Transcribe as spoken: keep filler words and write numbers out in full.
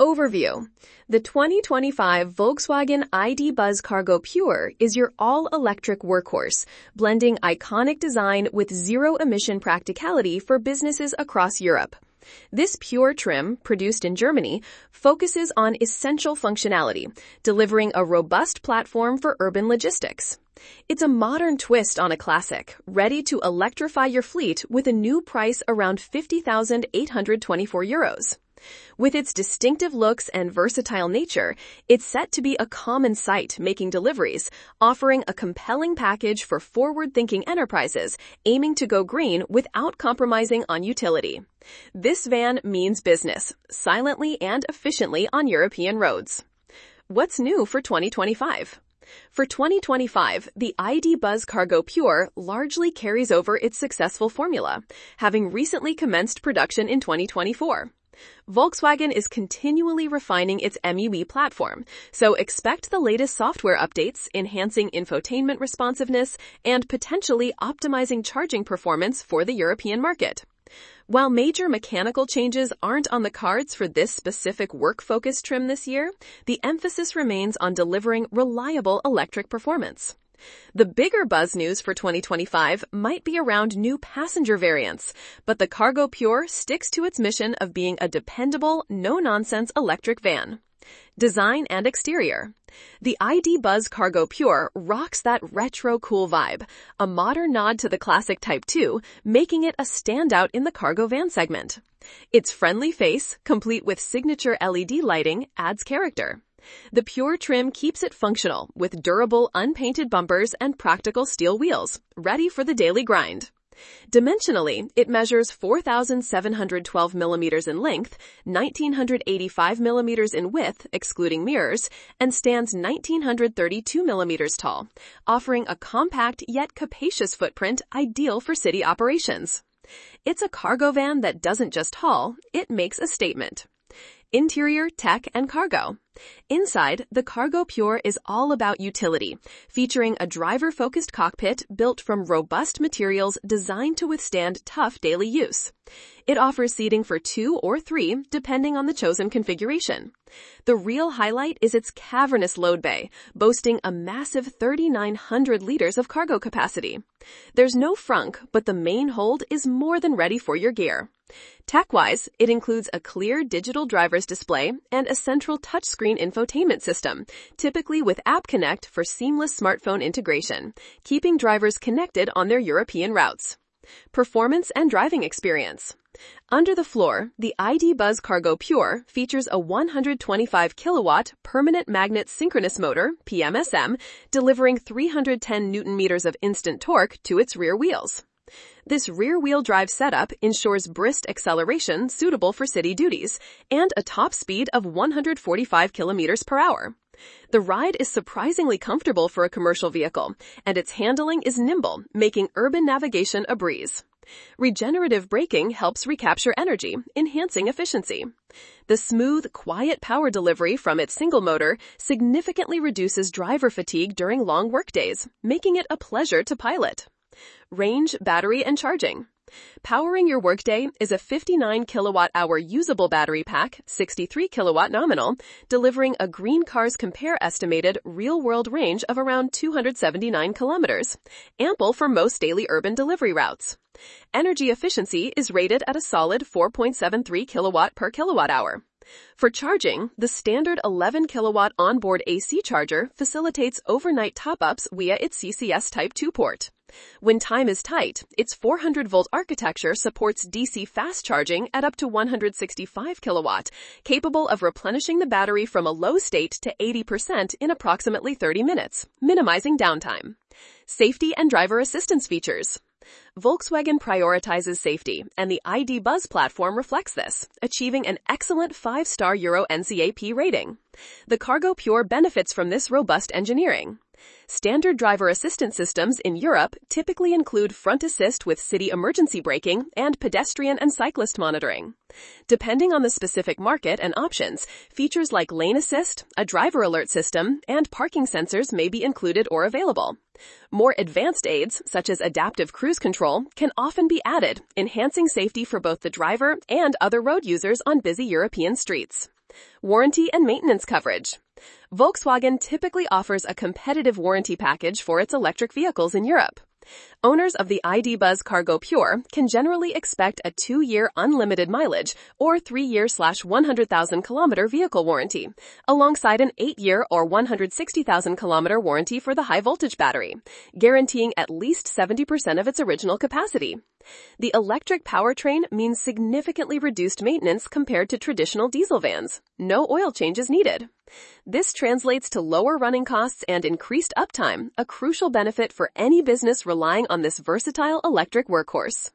Overview. The twenty twenty-five Volkswagen I D. Buzz Cargo Pure is your all-electric workhorse, blending iconic design with zero-emission practicality for businesses across Europe. This Pure trim, produced in Germany, focuses on essential functionality, delivering a robust platform for urban logistics. It's a modern twist on a classic, ready to electrify your fleet with a new price around fifty thousand eight hundred twenty-four euros. With its distinctive looks and versatile nature, it's set to be a common sight making deliveries, offering a compelling package for forward-thinking enterprises aiming to go green without compromising on utility. This van means business, silently and efficiently on European roads. What's new for twenty twenty-five? For twenty twenty-five, the I D. Buzz Cargo Pure largely carries over its successful formula, having recently commenced production in twenty twenty-four. Volkswagen is continually refining its M U E platform, so expect the latest software updates, enhancing infotainment responsiveness, and potentially optimizing charging performance for the European market. While major mechanical changes aren't on the cards for this specific work-focused trim this year, the emphasis remains on delivering reliable electric performance. The bigger buzz news for twenty twenty-five might be around new passenger variants, but the Cargo Pure sticks to its mission of being a dependable, no-nonsense electric van. Design and exterior. The I D. Buzz Cargo Pure rocks that retro cool vibe, a modern nod to the classic Type two, making it a standout in the cargo van segment. Its friendly face, complete with signature L E D lighting, adds character. The Pure trim keeps it functional with durable, unpainted bumpers and practical steel wheels, ready for the daily grind. Dimensionally, it measures four thousand seven hundred twelve millimeters in length, one thousand nine hundred eighty-five millimeters in width, excluding mirrors, and stands one thousand nine hundred thirty-two millimeters tall, offering a compact yet capacious footprint ideal for city operations. It's a cargo van that doesn't just haul, it makes a statement. Interior, tech, and cargo. Inside, the Cargo Pure is all about utility, featuring a driver-focused cockpit built from robust materials designed to withstand tough daily use. It offers seating for two or three, depending on the chosen configuration. The real highlight is its cavernous load bay, boasting a massive three thousand nine hundred liters of cargo capacity. There's no frunk, but the main hold is more than ready for your gear. Tech-wise, it includes a clear digital driver's display and a central touchscreen infotainment system, typically with App Connect for seamless smartphone integration, keeping drivers connected on their European routes. Performance and driving experience. Under the floor, the I D. Buzz Cargo Pure features a one hundred twenty-five kilowatt permanent magnet synchronous motor, P M S M, delivering three hundred ten newton meters of instant torque to its rear wheels. This rear-wheel drive setup ensures brisk acceleration suitable for city duties and a top speed of one hundred forty-five kilometers per hour. The ride is surprisingly comfortable for a commercial vehicle, and its handling is nimble, making urban navigation a breeze. Regenerative braking helps recapture energy, enhancing efficiency. The smooth, quiet power delivery from its single motor significantly reduces driver fatigue during long workdays, making it a pleasure to pilot. Range, battery, and charging. Powering your workday is a fifty-nine kilowatt hour usable battery pack, sixty-three kilowatt nominal, delivering a Green Cars Compare estimated real-world range of around two hundred seventy-nine kilometers, ample for most daily urban delivery routes. Energy efficiency is rated at a solid four point seven three kilowatt per kilowatt hour. For charging, the standard eleven kilowatt onboard A C charger facilitates overnight top-ups via its C C S Type two port. When time is tight, its four hundred volt architecture supports D C fast charging at up to one hundred sixty-five kilowatt, capable of replenishing the battery from a low state to eighty percent in approximately thirty minutes, minimizing downtime. Safety and driver assistance features. Volkswagen prioritizes safety, and the I D. Buzz platform reflects this, achieving an excellent five-star Euro N C A P rating. The Cargo Pure benefits from this robust engineering. Standard driver assistance systems in Europe typically include front assist with city emergency braking and pedestrian and cyclist monitoring. Depending on the specific market and options, features like lane assist, a driver alert system, and parking sensors may be included or available. More advanced aids, such as adaptive cruise control, can often be added, enhancing safety for both the driver and other road users on busy European streets. Warranty and maintenance coverage. Volkswagen typically offers a competitive warranty package for its electric vehicles in Europe. Owners of the I D. Buzz Cargo Pure can generally expect a two-year unlimited mileage or three-year slash one hundred thousand kilometer vehicle warranty, alongside an eight-year or one hundred sixty thousand kilometer warranty for the high-voltage battery, guaranteeing at least seventy percent of its original capacity. The electric powertrain means significantly reduced maintenance compared to traditional diesel vans. No oil changes needed. This translates to lower running costs and increased uptime, a crucial benefit for any business relying on this versatile electric workhorse.